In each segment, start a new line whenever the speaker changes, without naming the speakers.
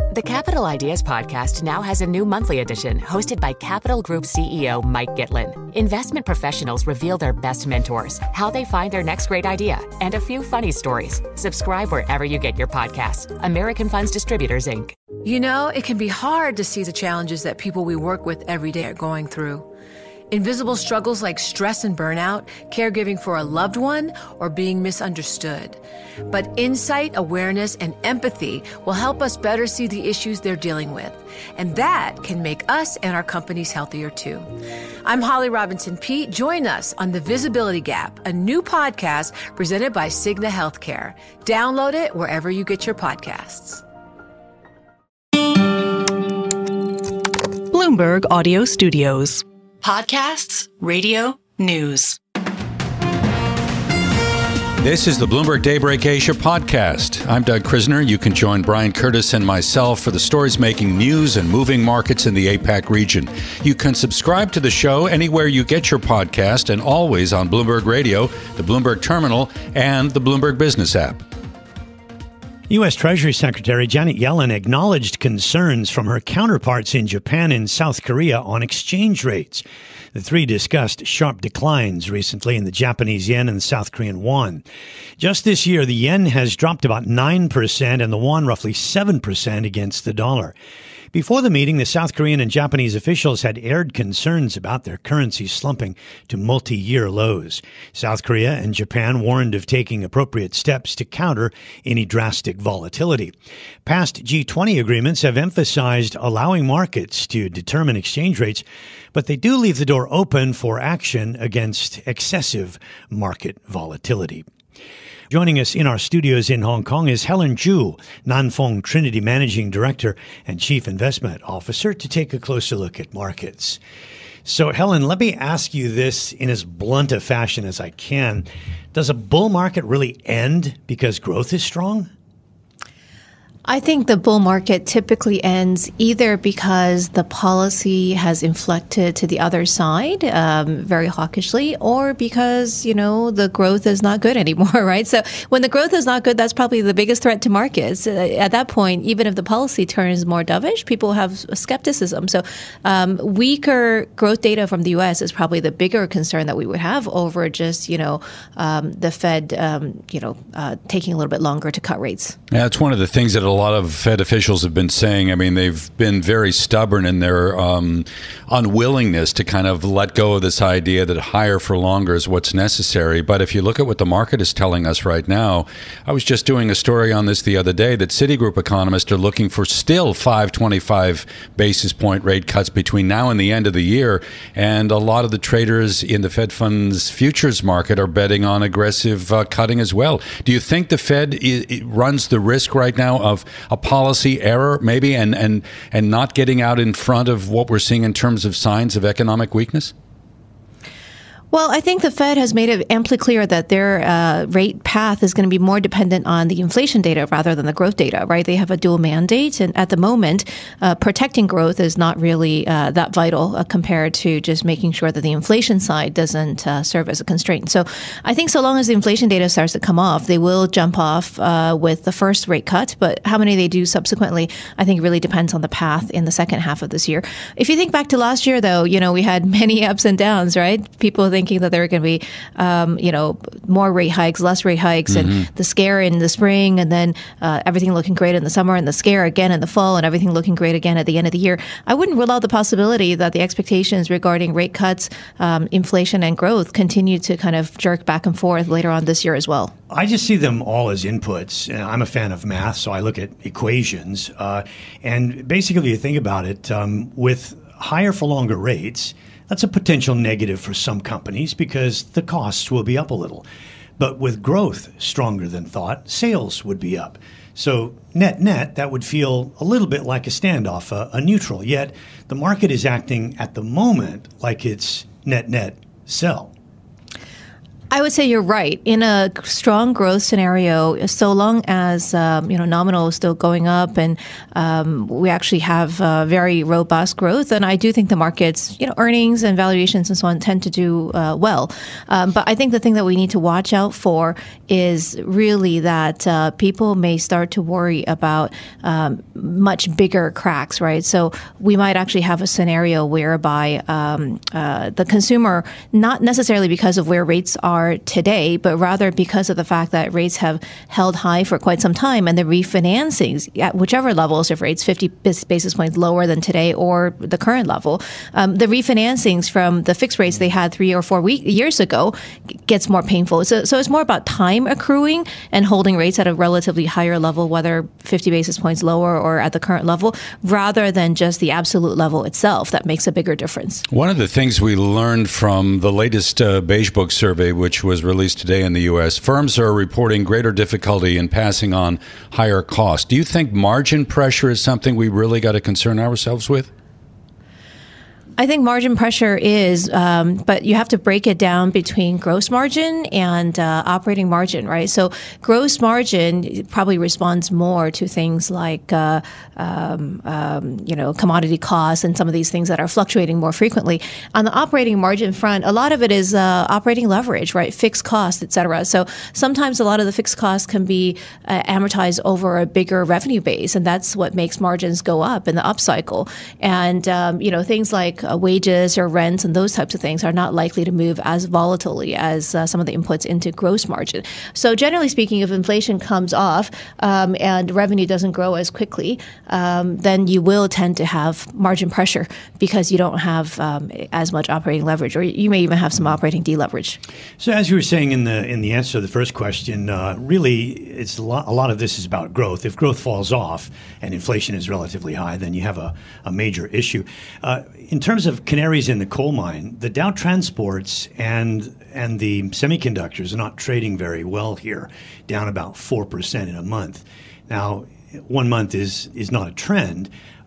The Capital Ideas Podcast now has a new monthly edition hosted by Capital Group CEO Mike Gitlin. Investment professionals reveal their best mentors, how they find their next great idea, and a few funny stories. Subscribe wherever you get your podcasts. American Funds Distributors, Inc.
You know, it can be hard to see the challenges that people we work with every day are going through. Invisible struggles like stress and burnout, caregiving for a loved one, or being misunderstood. But insight, awareness, and empathy will help us better see the issues they're dealing with. And that can make us and our companies healthier too. I'm Holly Robinson Peete. Join us on The Visibility Gap, a new podcast presented by Cigna Healthcare. Download it wherever you get your podcasts.
Bloomberg Audio Studios.
Podcasts, radio, news.
This is the Bloomberg Daybreak Asia podcast. I'm Doug Krisner. You can join Brian Curtis and myself for the stories making news and moving markets in the APAC region. You can subscribe to the show anywhere you get your podcast and always on Bloomberg Radio, the Bloomberg Terminal, and the Bloomberg Business app.
U.S. Treasury Secretary Janet Yellen acknowledged concerns from her counterparts in Japan and South Korea on exchange rates. The three discussed sharp declines recently in the Japanese yen and the South Korean won. Just this year, the yen has dropped about 9% and the won roughly 7% against the dollar. Before the meeting, the South Korean and Japanese officials had aired concerns about their currencies slumping to multi-year lows. South Korea and Japan warned of taking appropriate steps to counter any drastic volatility. Past G20 agreements have emphasized allowing markets to determine exchange rates, but they do leave the door open for action against excessive market volatility. Joining us in our studios in Hong Kong is Helen Zhu, Nanfeng Trinity Managing Director and Chief Investment Officer, to take a closer look at markets. So, Helen, let me ask you this in as blunt a fashion as I can. Does a bull market really end because growth is strong?
I think the bull market typically ends either because the policy has inflected to the other side very hawkishly, or because, the growth is not good anymore, right? So when the growth is not good, that's probably the biggest threat to markets. At that point, even if the policy turns more dovish, people have skepticism. So weaker growth data from the U.S. is probably the bigger concern that we would have over just, the Fed, taking a little bit longer to cut rates.
Yeah, it's one of the things that a lot of Fed officials have been saying. I mean, they've been very stubborn in their unwillingness to kind of let go of this idea that higher for longer is what's necessary. But if you look at what the market is telling us right now, I was just doing a story on this the other day that Citigroup economists are looking for still 525 basis point rate cuts between now and the end of the year. And a lot of the traders in the Fed funds futures market are betting on aggressive cutting as well. Do you think the Fed runs the risk right now of a policy error maybe and not getting out in front of what we're seeing in terms of signs of economic weakness?
Well, I think the Fed has made it amply clear that their rate path is going to be more dependent on the inflation data rather than the growth data, right? They have a dual mandate. And at the moment, protecting growth is not really that vital compared to just making sure that the inflation side doesn't serve as a constraint. So I think so long as the inflation data starts to come off, they will jump off with the first rate cut. But how many they do subsequently, I think really depends on the path in the second half of this year. If you think back to last year, though, we had many ups and downs, right? People thinking that there were going to be, more rate hikes, less rate hikes, and the scare in the spring, and then everything looking great in the summer, and the scare again in the fall, and everything looking great again at the end of the year. I wouldn't rule out the possibility that the expectations regarding rate cuts, inflation, and growth continue to kind of jerk back and forth later on this year as well.
I just see them all as inputs. I'm a fan of math, so I look at equations. And basically, you think about it, with higher for longer rates, that's a potential negative for some companies because the costs will be up a little. But with growth stronger than thought, sales would be up. So net, that would feel a little bit like a standoff, a neutral. Yet the market is acting at the moment like it's net sell.
I would say you're right. In a strong growth scenario, so long as nominal is still going up and we actually have very robust growth, and I do think the markets, earnings and valuations and so on tend to do well. But I think the thing that we need to watch out for is really that people may start to worry about much bigger cracks, right? So we might actually have a scenario whereby the consumer, not necessarily because of where rates are today, but rather because of the fact that rates have held high for quite some time, and the refinancings at whichever levels of rates, 50 basis points lower than today or the current level, the refinancings from the fixed rates they had 3 or 4 years ago gets more painful. So it's more about time accruing and holding rates at a relatively higher level, whether 50 basis points lower or at the current level, rather than just the absolute level itself that makes a bigger difference.
One of the things we learned from the latest Beige Book survey, which was released today in the U.S., firms are reporting greater difficulty in passing on higher costs. Do you think margin pressure is something we really got to concern ourselves with?
I think margin pressure is, but you have to break it down between gross margin and operating margin, right? So gross margin probably responds more to things like, commodity costs and some of these things that are fluctuating more frequently. On the operating margin front, a lot of it is operating leverage, right? Fixed costs, et cetera. So sometimes a lot of the fixed costs can be amortized over a bigger revenue base, and that's what makes margins go up in the upcycle. And, things like wages or rents and those types of things are not likely to move as volatilely as some of the inputs into gross margin. So generally speaking, if inflation comes off and revenue doesn't grow as quickly, then you will tend to have margin pressure because you don't have as much operating leverage, or you may even have some operating deleverage.
So as you were saying in the answer to the first question, really it's a lot of this is about growth. If growth falls off and inflation is relatively high, then you have a major issue. In terms of canaries in the coal mine, the Dow Transports and the semiconductors are not trading very well here, down about 4% in a month. Now, 1 month is not a trend,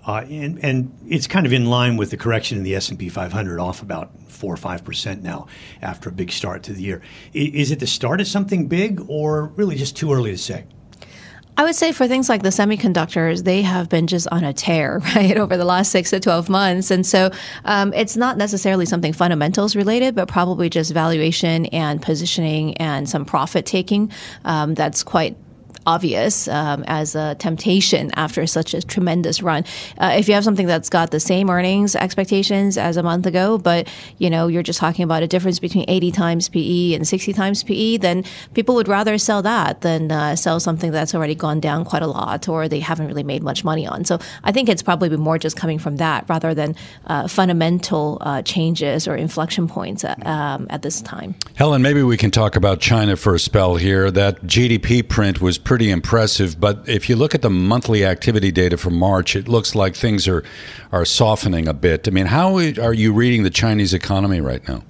and it's kind of in line with the correction in the S&P 500, off about 4 or 5% now after a big start to the year. Is it the start of something big, or really just too early to say?
I would say for things like the semiconductors, they have been just on a tear, right, over the last 6 to 12 months. And so it's not necessarily something fundamentals related, but probably just valuation and positioning and some profit taking that's quite obvious as a temptation after such a tremendous run. If you have something that's got the same earnings expectations as a month ago, but you're just talking about a difference between 80 times PE and 60 times PE, then people would rather sell that than sell something that's already gone down quite a lot or they haven't really made much money on. So I think it's probably more just coming from that rather than fundamental changes or inflection points at this time.
Helen, maybe we can talk about China for a spell here. That GDP print was pretty impressive, but if you look at the monthly activity data for March, it looks like things are softening a bit. I mean, how are you reading the Chinese economy right now?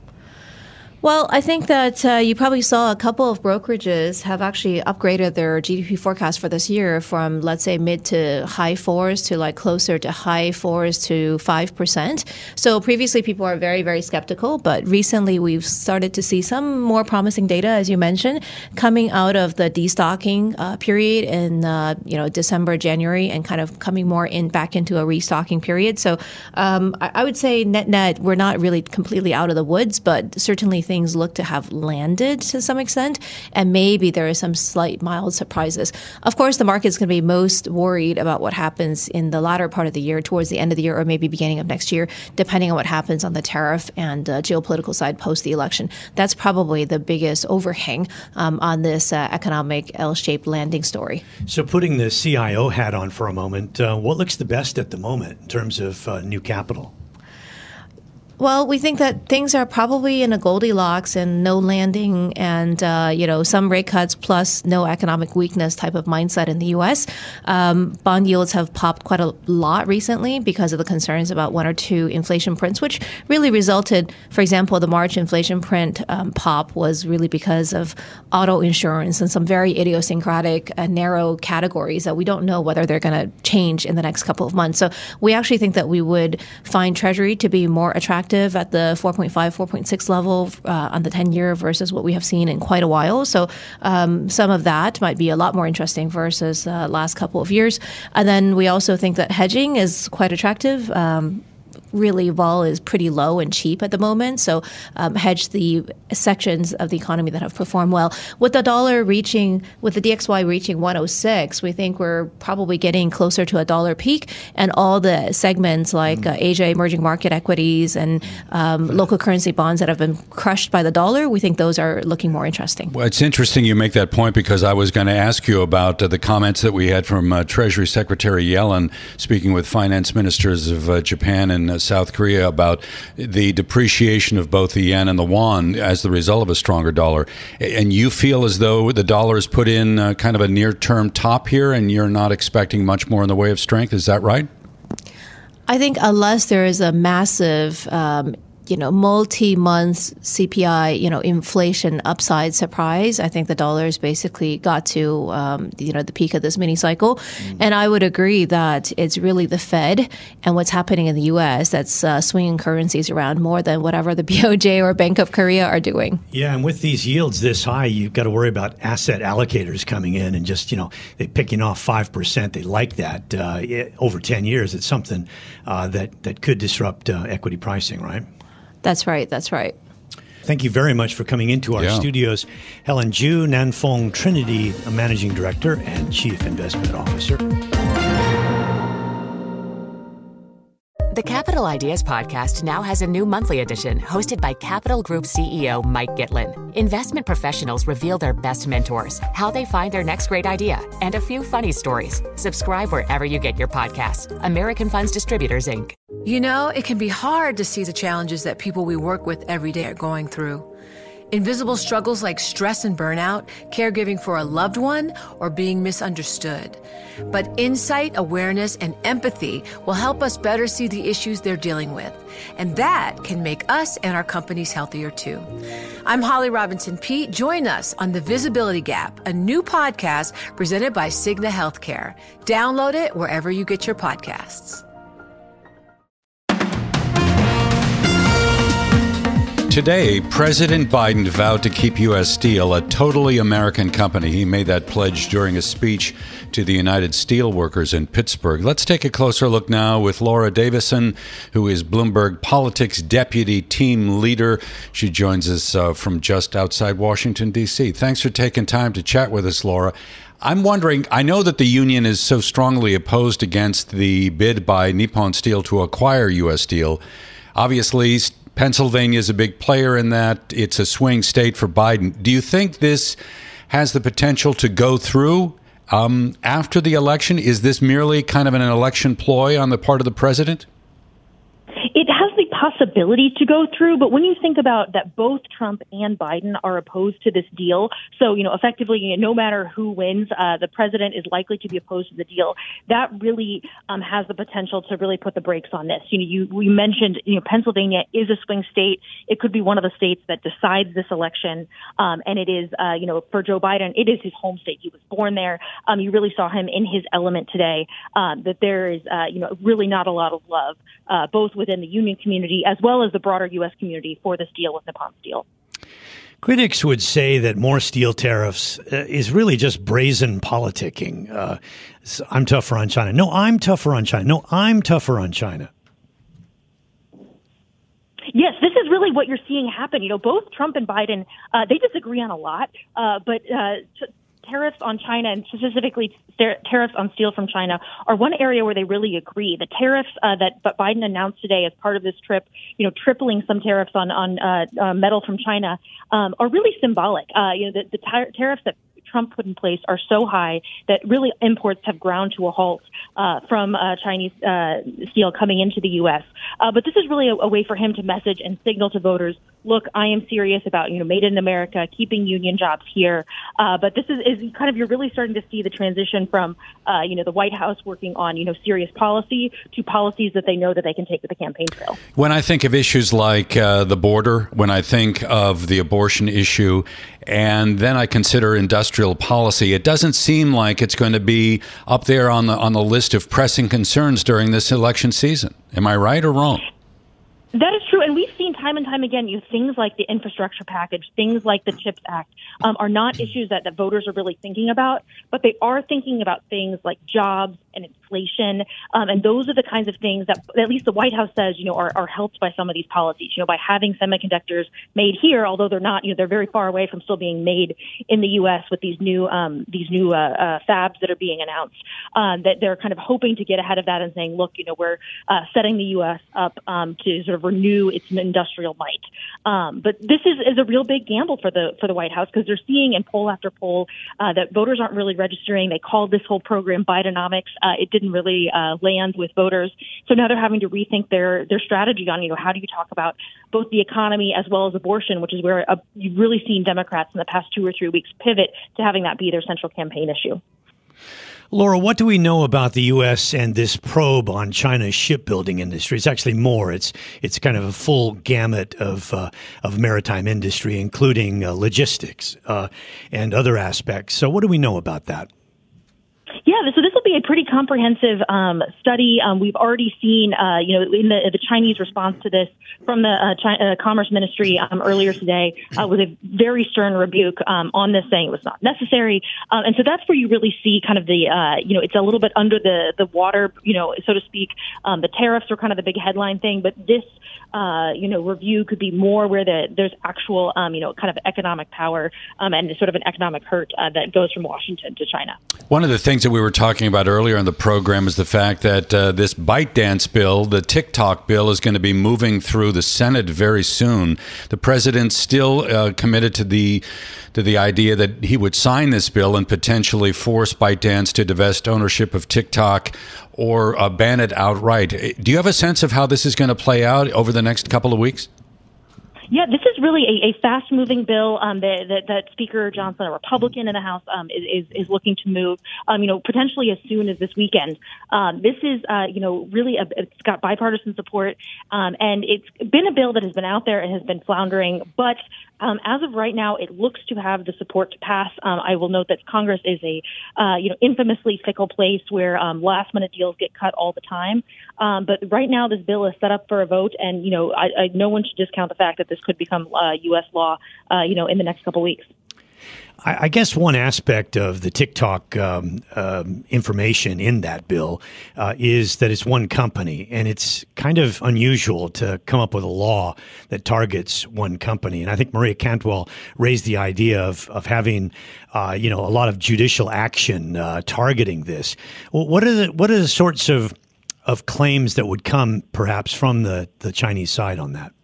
Well, I think that you probably saw a couple of brokerages have actually upgraded their GDP forecast for this year from, let's say, mid to high 4s to like closer to high 4s to 5%. So previously people are very, very skeptical, but recently we've started to see some more promising data, as you mentioned, coming out of the destocking period in December, January, and kind of coming more back into a restocking period. So I would say net, we're not really completely out of the woods, but certainly things look to have landed to some extent, and maybe there are some slight mild surprises. Of course, the market's going to be most worried about what happens in the latter part of the year, towards the end of the year, or maybe beginning of next year, depending on what happens on the tariff and geopolitical side post the election. That's probably the biggest overhang on this economic L-shaped landing story.
So putting the CIO hat on for a moment, what looks the best at the moment in terms of new capital?
Well, we think that things are probably in a Goldilocks and no landing and, some rate cuts plus no economic weakness type of mindset in the U.S. Bond yields have popped quite a lot recently because of the concerns about 1 or 2 inflation prints, which really resulted, for example, the March inflation print pop was really because of auto insurance and some very idiosyncratic narrow categories that we don't know whether they're going to change in the next couple of months. So we actually think that we would find Treasury to be more attractive attractive at the 4.5, 4.6 level on the 10-year versus what we have seen in quite a while. So some of that might be a lot more interesting versus last couple of years. And then we also think that hedging is quite attractive. Really, vol is pretty low and cheap at the moment. So hedge the sections of the economy that have performed well. With the DXY reaching 106, we think we're probably getting closer to a dollar peak. And all the segments like Asia emerging market equities and local currency bonds that have been crushed by the dollar, we think those are looking more interesting.
Well, it's interesting you make that point because I was going to ask you about the comments that we had from Treasury Secretary Yellen speaking with finance ministers of Japan and South Korea about the depreciation of both the yen and the won as the result of a stronger dollar. And you feel as though the dollar has put in kind of a near-term top here and you're not expecting much more in the way of strength. Is that right?
I think unless there is a massive multi-month CPI, inflation upside surprise, I think the dollar's basically got to, the peak of this mini cycle. And I would agree that it's really the Fed and what's happening in the U.S. that's swinging currencies around more than whatever the BOJ or Bank of Korea are doing.
Yeah, and with these yields this high, you've got to worry about asset allocators coming in and just, they're picking off 5%. They like that over 10 years. It's something that could disrupt equity pricing, right?
That's right. That's right.
Thank you very much for coming into our studios. Helen Ju, Nanfong Trinity, a Managing Director and Chief Investment Officer.
The Capital Ideas Podcast now has a new monthly edition hosted by Capital Group CEO Mike Gitlin. Investment professionals reveal their best mentors, how they find their next great idea, and a few funny stories. Subscribe wherever you get your podcasts. American Funds Distributors, Inc.
It can be hard to see the challenges that people we work with every day are going through. Invisible struggles like stress and burnout, caregiving for a loved one, or being misunderstood. But insight, awareness, and empathy will help us better see the issues they're dealing with. And that can make us and our companies healthier too. I'm Holly Robinson Peete. Join us on The Visibility Gap, a new podcast presented by Cigna Healthcare. Download it wherever you get your podcasts.
Today, President Biden vowed to keep U.S. Steel a totally American company. He made that pledge during a speech to the United Steelworkers in Pittsburgh. Let's take a closer look now with Laura Davison, who is Bloomberg Politics Deputy Team Leader. She joins us from just outside Washington, D.C. Thanks for taking time to chat with us, Laura. I'm wondering, I know that the union is so strongly opposed against the bid by Nippon Steel to acquire U.S. Steel. Obviously, Pennsylvania is a big player in that. It's a swing state for Biden. Do you think this has the potential to go through after the election? Is this merely kind of an election ploy on the part of the president?
It has the possibility to go through, but when you think about that both Trump and Biden are opposed to this deal, so, effectively, no matter who wins, the president is likely to be opposed to the deal. That really has the potential to really put the brakes on this. You mentioned, Pennsylvania is a swing state. It could be one of the states that decides this election. And it is, for Joe Biden, it is his home state. He was born there. You really saw him in his element today, that there is, really not a lot of love, both within the union community as well as the broader U.S. community for this deal with Nippon Steel.
Critics would say that more steel tariffs is really just brazen politicking. I'm tougher on China. No, I'm tougher on China. No, I'm tougher on China.
Yes, this is really what you're seeing happen. Both Trump and Biden, they disagree on a lot, but tariffs on China and specifically tariffs on steel from China are one area where they really agree. The tariffs that Biden announced today as part of this trip, tripling some tariffs on metal from China, are really symbolic. The tariffs that Trump put in place are so high that really imports have ground to a halt from Chinese steel coming into the U.S. But this is really a way for him to message and signal to voters, look, I am serious about, made in America, keeping union jobs here. But this is kind of, you're really starting to see the transition from, the White House working on, serious policy to policies that they know that they can take to the campaign trail.
When I think of issues like the border, when I think of the abortion issue, and then I consider industrial policy, it doesn't seem like it's going to be up there on the list of pressing concerns during this election season. Am I right or wrong?
That is true, and we've seen time and time again, things like the infrastructure package, things like the CHIPS Act, are not issues that voters are really thinking about, but they are thinking about things like jobs and inflation, and those are the kinds of things that at least the White House says, are helped by some of these policies. By having semiconductors made here, although they're not, they're very far away from still being made in the U.S. with these new fabs that are being announced. That they're kind of hoping to get ahead of that and saying, look, we're setting the U.S. up to sort of renew its industrial might. But this is a real big gamble for the White House, because they're seeing in poll after poll that voters aren't really registering. They called this whole program Bidenomics. It didn't really land with voters. So now they're having to rethink their strategy on, how do you talk about both the economy as well as abortion, which is where you've really seen Democrats in the past 2 or 3 weeks pivot to having that be their central campaign issue.
Laura, what do we know about the U.S. and this probe on China's shipbuilding industry? It's actually more. It's kind of a full gamut of maritime industry, including logistics and other aspects. So what do we know about that?
Yeah, so this will be a pretty comprehensive study. We've already seen, in the Chinese response to this from the Commerce Ministry earlier today with a very stern rebuke on this, saying it was not necessary. And so that's where you really see kind of the, it's a little bit under the water, so to speak. The tariffs are kind of the big headline thing, but this, review could be more where there's actual, kind of economic power and sort of an economic hurt that goes from Washington to China.
One of the things that we were talking about earlier in the program is the fact that this ByteDance bill, the TikTok bill, is going to be moving through the Senate very soon. The president's still committed to the idea that he would sign this bill and potentially force ByteDance to divest ownership of TikTok or ban it outright. Do you have a sense of how this is going to play out over the next couple of weeks?
Yeah, this is really a fast-moving bill that Speaker Johnson, a Republican in the House, is looking to move, potentially as soon as this weekend. This is, really it's got bipartisan support, and it's been a bill that has been out there and has been floundering, but as of right now, it looks to have the support to pass. I will note that Congress is a, infamously fickle place where last-minute deals get cut all the time. But right now, this bill is set up for a vote, and no one should discount the fact that this could become U.S. law, in the next couple of weeks.
I guess one aspect of the TikTok information in that bill is that it's one company, and it's kind of unusual to come up with a law that targets one company. And I think Maria Cantwell raised the idea of having, a lot of judicial action targeting this. Well, what are the sorts of claims that would come perhaps from the Chinese side on that?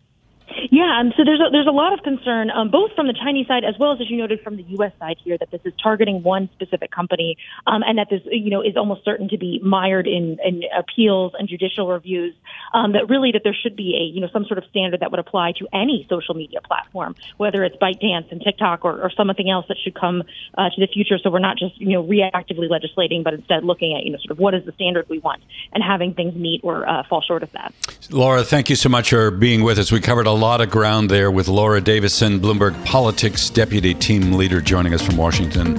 Yeah, so there's a lot of concern, both from the Chinese side as well as you noted, from the U.S. side here, that this is targeting one specific company, and that this, is almost certain to be mired in appeals and judicial reviews. That there should be some sort of standard that would apply to any social media platform, whether it's ByteDance and TikTok or something else that should come to the future. So we're not just reactively legislating, but instead looking at sort of what is the standard we want and having things meet or fall short of that.
Laura, thank you so much for being with us. We covered a lot of ground there with Laura Davison, Bloomberg Politics Deputy Team Leader, joining us from Washington.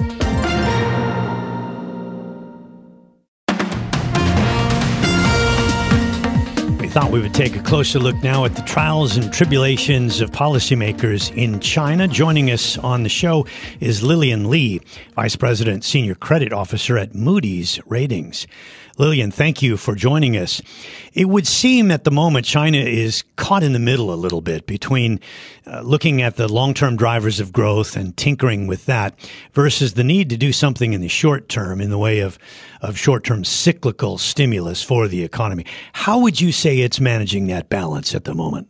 We thought we would take a closer look now at the trials and tribulations of policymakers in China. Joining us on the show is Lillian Li, Vice President, Senior Credit Officer at Moody's Ratings. Lillian, thank you for joining us. It would seem at the moment China is caught in the middle a little bit between looking at the long-term drivers of growth and tinkering with that versus the need to do something in the short term in the way of short-term cyclical stimulus for the economy. How would you say it's managing that balance at the moment?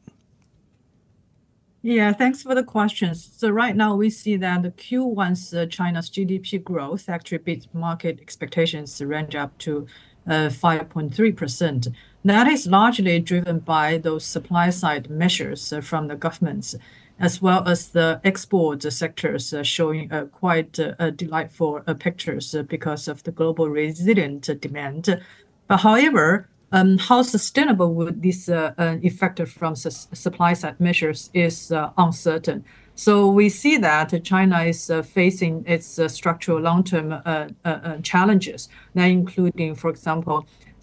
Yeah, thanks for the questions. So right now we see that the Q1's China's GDP growth actually beats market expectations, range up to 5.3%. That is largely driven by those supply side measures from the governments, as well as the export sectors showing quite delightful pictures because of the global resilient demand. But however, how sustainable would this effect from supply side measures is uncertain. So we see that China is facing its structural long-term challenges, now including, for example,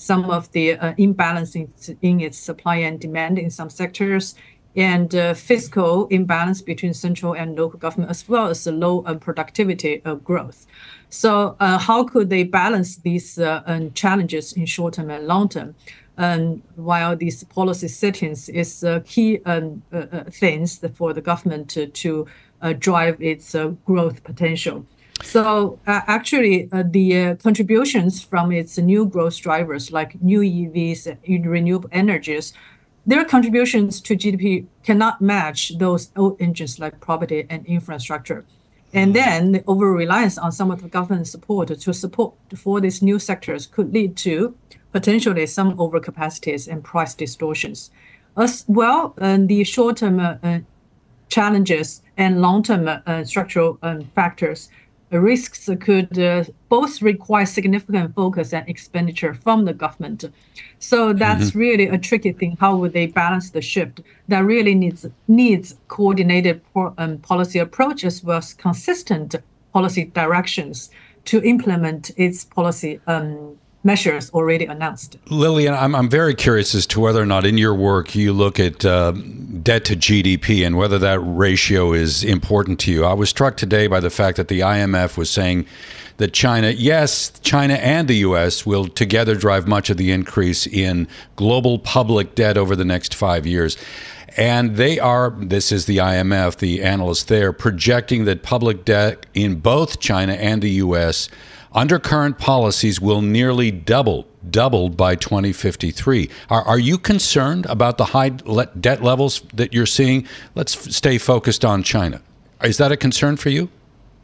some of the imbalances in its supply and demand in some sectors, and fiscal imbalance between central and local government, as well as the low productivity growth. So how could they balance these challenges in short term and long term? While these policy settings is key things for the government to drive its growth potential. So actually, the contributions from its new growth drivers like new EVs and renewable energies, their contributions to GDP cannot match those old engines like property and infrastructure. And then the over-reliance on some of the government support for these new sectors could lead to potentially some overcapacities and price distortions. As well, the short-term challenges and long-term structural factors, risks could both require significant focus and expenditure from the government. So that's really a tricky thing. How would they balance the shift? That really needs coordinated policy approach as well as consistent policy directions to implement its policy measures already announced.
Lillian, I'm very curious as to whether or not in your work you look at debt to GDP and whether that ratio is important to you. I was struck today by the fact that the IMF was saying that China and the U.S. will together drive much of the increase in global public debt over the next 5 years. And this is the IMF, the analysts there, projecting that public debt in both China and the U.S. under current policies will nearly double by 2053. Are you concerned about the high debt levels that you're seeing? Let's stay focused on China. Is that a concern for you?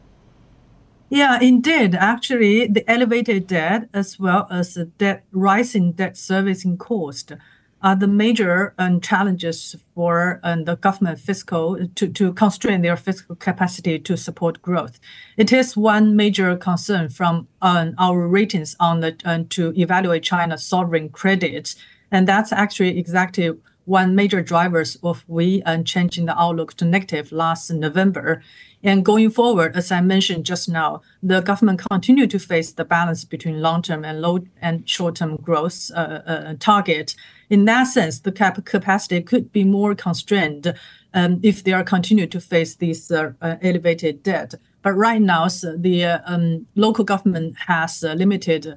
Yeah, indeed. Actually, the elevated debt as well as the rising debt servicing cost are the major challenges for the government fiscal to constrain their fiscal capacity to support growth. It is one major concern from our ratings on to evaluate China's sovereign credit, and that's actually exactly one major drivers of we changing the outlook to negative last November. And going forward, as I mentioned just now, the government continue to face the balance between long-term and low and short-term growth target. In that sense, the capacity could be more constrained if they are continue to face this elevated debt. But right now, the local government has limited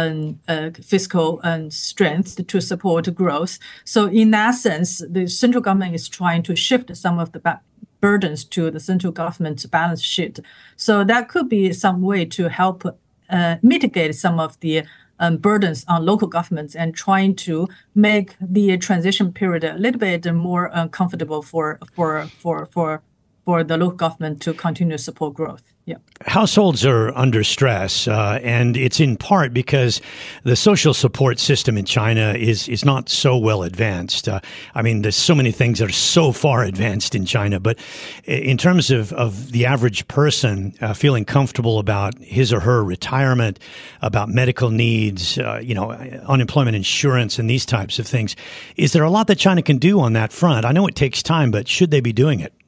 fiscal strength to support growth. So in that sense, the central government is trying to shift some of the burdens to the central government's balance sheet. So that could be some way to help mitigate some of the burdens on local governments and trying to make the transition period a little bit more comfortable for the local government to continue to support growth. Yeah.
Households are under stress, and it's in part because the social support system in China is not so well advanced. I mean, there's so many things that are so far advanced in China, but in terms of the average person feeling comfortable about his or her retirement, about medical needs, unemployment insurance and these types of things, is there a lot that China can do on that front? I know it takes time, but should they be doing it?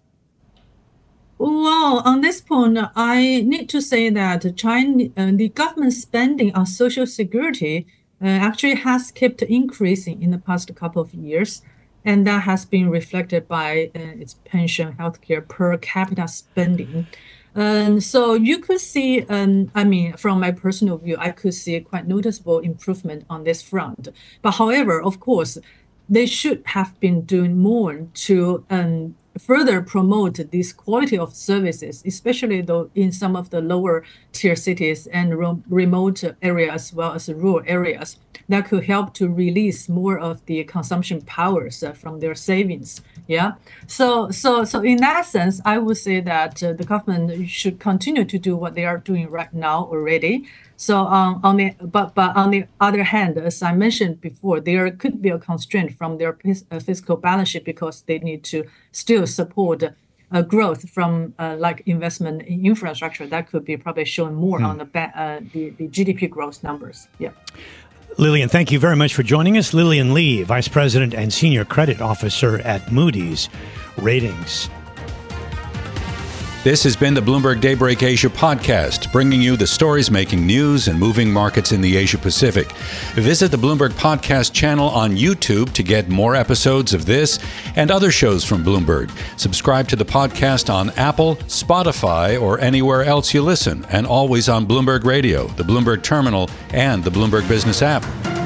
Well, on this point, I need to say that the government spending on social security actually has kept increasing in the past couple of years, and that has been reflected by its pension, healthcare per capita spending. So you could see, from my personal view, I could see a quite noticeable improvement on this front. But however, of course, they should have been doing more to further promote this quality of services, especially though in some of the lower tier cities and remote areas as well as rural areas, that could help to release more of the consumption powers from their savings. Yeah. So in that sense, I would say that the government should continue to do what they are doing right now already. So on the other hand, as I mentioned before, there could be a constraint from their fiscal balance sheet because they need to still support growth from like investment in infrastructure. That could be probably shown more on the GDP growth numbers. Yeah.
Lillian, thank you very much for joining us. Lillian Lee, Vice President and Senior Credit Officer at Moody's Ratings.
This has been the Bloomberg Daybreak Asia podcast, bringing you the stories making news and moving markets in the Asia Pacific. Visit the Bloomberg Podcast channel on YouTube to get more episodes of this and other shows from Bloomberg. Subscribe to the podcast on Apple, Spotify, or anywhere else you listen, and always on Bloomberg Radio, the Bloomberg Terminal, and the Bloomberg Business app.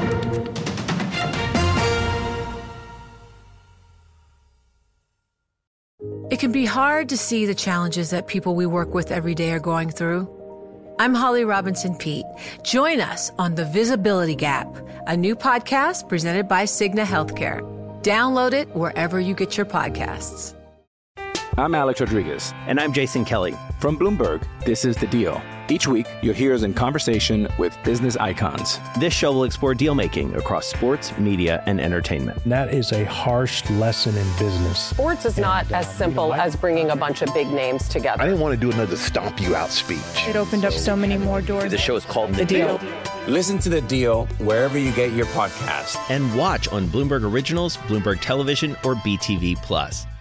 It can be hard to see the challenges that people we work with every day are going through. I'm Holly Robinson Peete. Join us on The Visibility Gap, a new podcast presented by Cigna Healthcare. Download it wherever you get your podcasts.
I'm Alex Rodriguez.
And I'm Jason Kelly.
From Bloomberg, this is The Deal. Each week, you'll hear us in conversation with business icons.
This show will explore deal-making across sports, media, and entertainment.
That is a harsh lesson in business.
Sports is not as simple as bringing a bunch of big names together.
I didn't want to do another stomp you out speech.
It opened up so many more doors.
The show is called
The Deal.
Listen to The Deal wherever you get your podcasts.
And watch on Bloomberg Originals, Bloomberg Television, or BTV+.